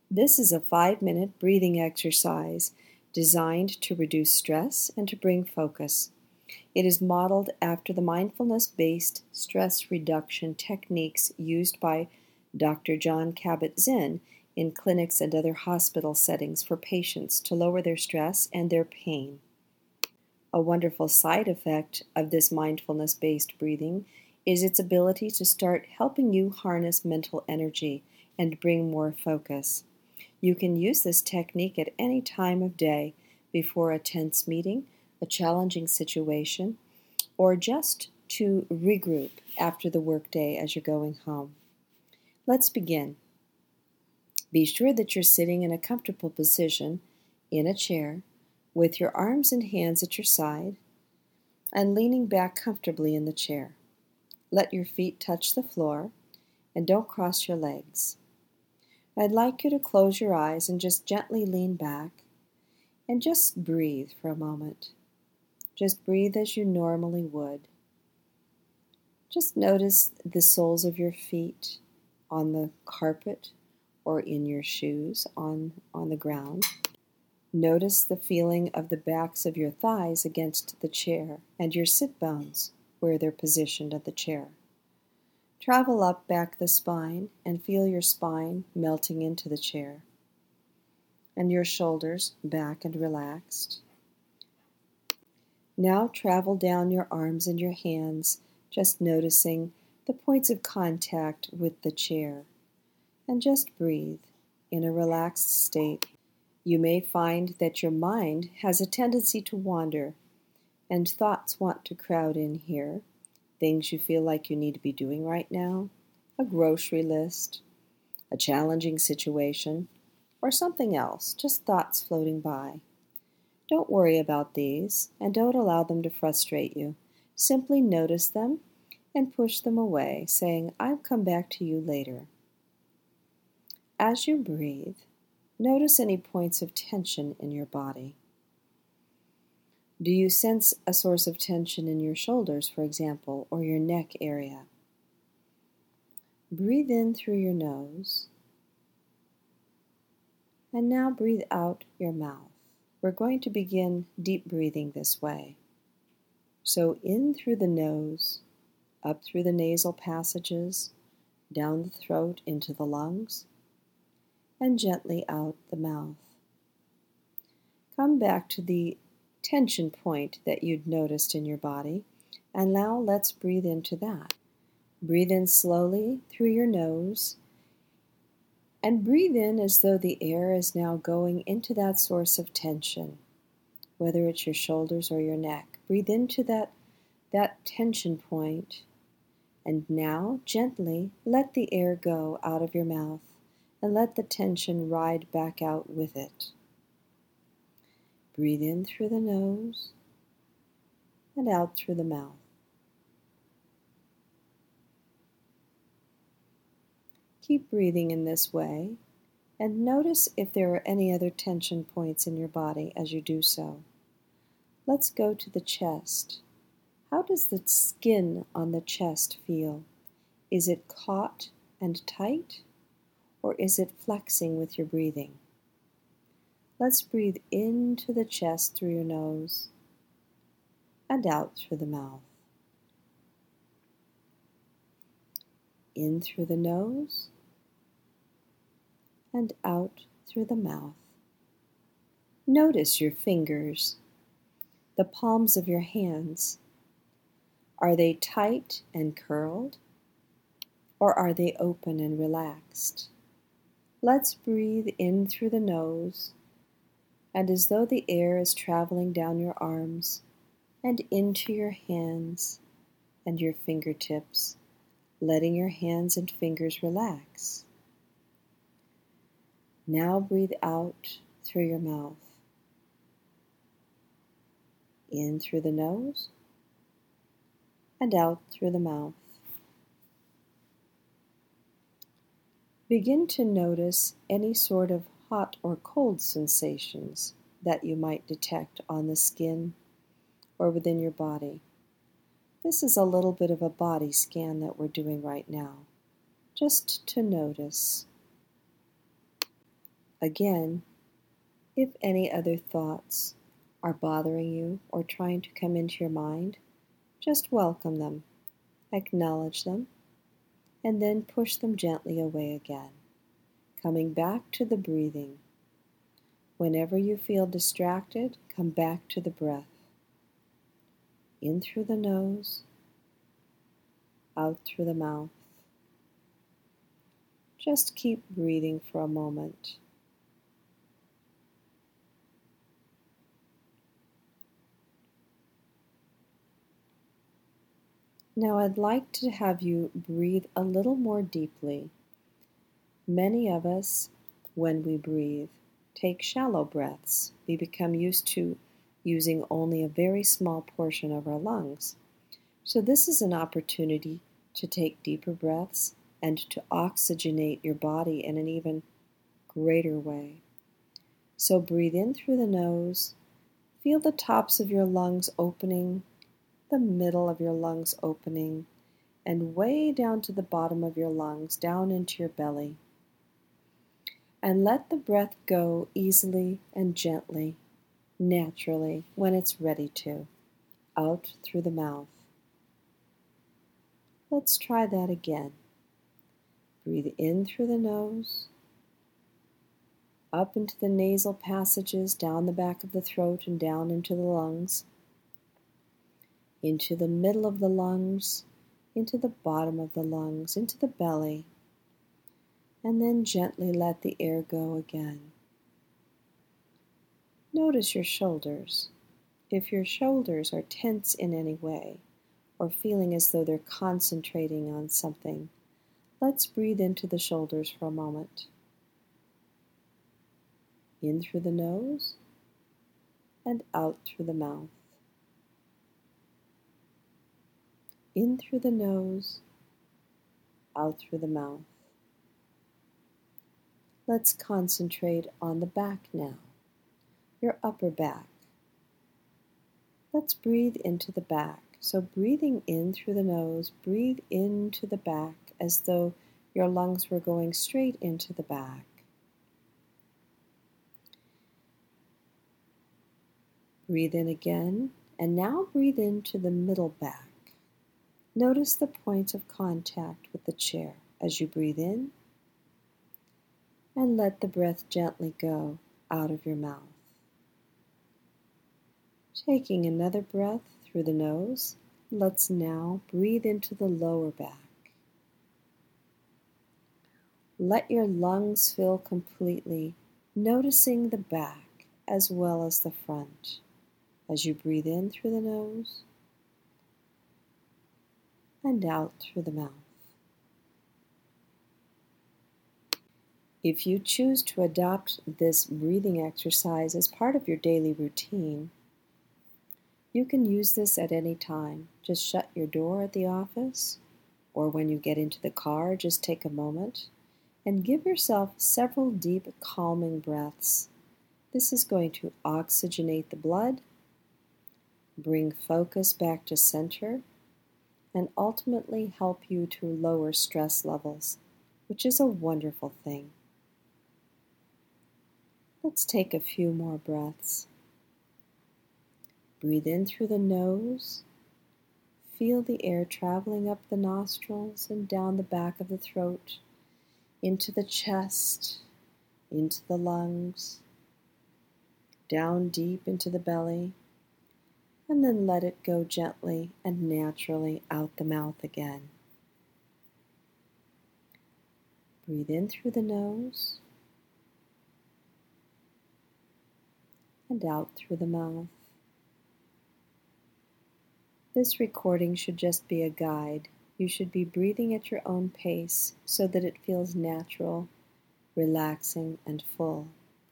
This is a 5-minute breathing exercise designed to reduce stress and to bring focus. It is modeled after the mindfulness-based stress reduction techniques used by Dr. Jon Kabat-Zinn in clinics and other hospital settings for patients to lower their stress and their pain. A wonderful side effect of this mindfulness-based breathing is its ability to start helping you harness mental energy and bring more focus. You can use this technique at any time of day, before a tense meeting, a challenging situation, or just to regroup after the workday as you're going home. Let's begin. Be sure that you're sitting in a comfortable position in a chair with your arms and hands at your side and leaning back comfortably in the chair. Let your feet touch the floor and don't cross your legs. I'd like you to close your eyes and just gently lean back and just breathe for a moment. Just breathe as you normally would. Just notice the soles of your feet on the carpet or in your shoes on the ground. Notice the feeling of the backs of your thighs against the chair and your sit bones where they're positioned at the chair. Travel up back the spine and feel your spine melting into the chair and your shoulders back and relaxed. Now travel down your arms and your hands, just noticing the points of contact with the chair, and just breathe in a relaxed state. You may find that your mind has a tendency to wander, and thoughts want to crowd in here. Things you feel like you need to be doing right now, a grocery list, a challenging situation, or something else, just thoughts floating by. Don't worry about these, and don't allow them to frustrate you. Simply notice them and push them away, saying, "I'll come back to you later." As you breathe, notice any points of tension in your body. Do you sense a source of tension in your shoulders, for example, or your neck area? Breathe in through your nose, and now breathe out your mouth. We're going to begin deep breathing this way. So in through the nose, up through the nasal passages, down the throat into the lungs, and gently out the mouth. Come back to the tension point that you'd noticed in your body, and now let's breathe into that. Breathe in slowly through your nose, and breathe in as though the air is now going into that source of tension, whether it's your shoulders or your neck. Breathe into that tension point, and now gently let the air go out of your mouth and let the tension ride back out with it. Breathe in through the nose and out through the mouth. Keep breathing in this way, and notice if there are any other tension points in your body as you do so. Let's go to the chest. How does the skin on the chest feel? Is it taut and tight, or is it flexing with your breathing? Let's breathe into the chest through your nose and out through the mouth. In through the nose and out through the mouth. Notice your fingers, the palms of your hands. Are they tight and curled, or are they open and relaxed? Let's breathe in through the nose, and as though the air is traveling down your arms and into your hands and your fingertips, letting your hands and fingers relax. Now breathe out through your mouth. In through the nose and out through the mouth. Begin to notice any sort of hot or cold sensations that you might detect on the skin or within your body. This is a little bit of a body scan that we're doing right now, just to notice. Again, if any other thoughts are bothering you or trying to come into your mind, just welcome them, acknowledge them, and then push them gently away again, coming back to the breathing. Whenever you feel distracted, come back to the breath. In through the nose, out through the mouth. Just keep breathing for a moment. Now I'd like to have you breathe a little more deeply. Many of us, when we breathe, take shallow breaths. We become used to using only a very small portion of our lungs. So this is an opportunity to take deeper breaths and to oxygenate your body in an even greater way. So breathe in through the nose. Feel the tops of your lungs opening, the middle of your lungs opening, and way down to the bottom of your lungs, down into your belly. And let the breath go easily and gently, naturally, when it's ready to, out through the mouth. Let's try that again. Breathe in through the nose, up into the nasal passages, down the back of the throat and down into the lungs, into the middle of the lungs, into the bottom of the lungs, into the belly, and then gently let the air go again. Notice your shoulders. If your shoulders are tense in any way, or feeling as though they're concentrating on something, let's breathe into the shoulders for a moment. In through the nose and out through the mouth. In through the nose, out through the mouth. Let's concentrate on the back now, your upper back. Let's breathe into the back. So breathing in through the nose, breathe into the back as though your lungs were going straight into the back. Breathe in again, and now breathe into the middle back. Notice the point of contact with the chair as you breathe in, and let the breath gently go out of your mouth. Taking another breath through the nose, let's now breathe into the lower back. Let your lungs fill completely, noticing the back as well as the front as you breathe in through the nose and out through the mouth. If you choose to adopt this breathing exercise as part of your daily routine, you can use this at any time. Just shut your door at the office, or when you get into the car, just take a moment and give yourself several deep, calming breaths. This is going to oxygenate the blood, bring focus back to center, and ultimately help you to lower stress levels, which is a wonderful thing. Let's take a few more breaths. Breathe in through the nose. Feel the air traveling up the nostrils and down the back of the throat, into the chest, into the lungs, down deep into the belly, and then let it go gently and naturally out the mouth again. Breathe in through the nose and out through the mouth. This recording should just be a guide. You should be breathing at your own pace so that it feels natural, relaxing, and full.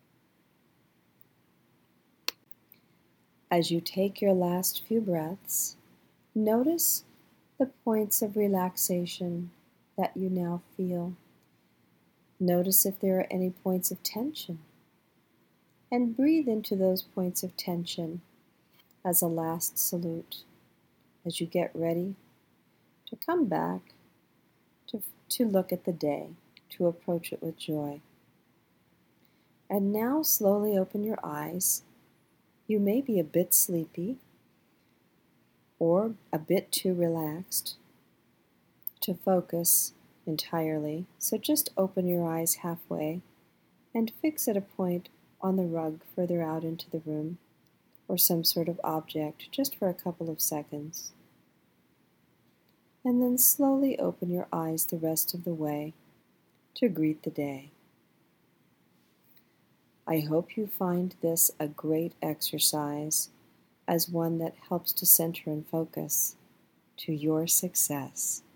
As you take your last few breaths, notice the points of relaxation that you now feel. Notice if there are any points of tension, and breathe into those points of tension as a last salute as you get ready to come back to look at the day, to approach it with joy. And now slowly open your eyes. You may be a bit sleepy or a bit too relaxed to focus entirely, so just open your eyes halfway and fix at a point on the rug further out into the room or some sort of object just for a couple of seconds. And then slowly open your eyes the rest of the way to greet the day. I hope you find this a great exercise as one that helps to center and focus to your success.